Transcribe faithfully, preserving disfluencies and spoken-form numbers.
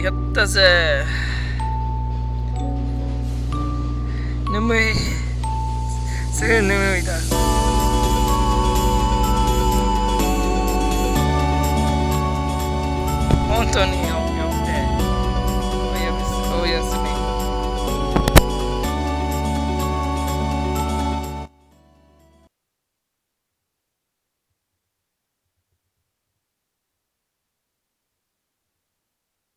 やったぜ。眠い。すぐ眠いだ。本当に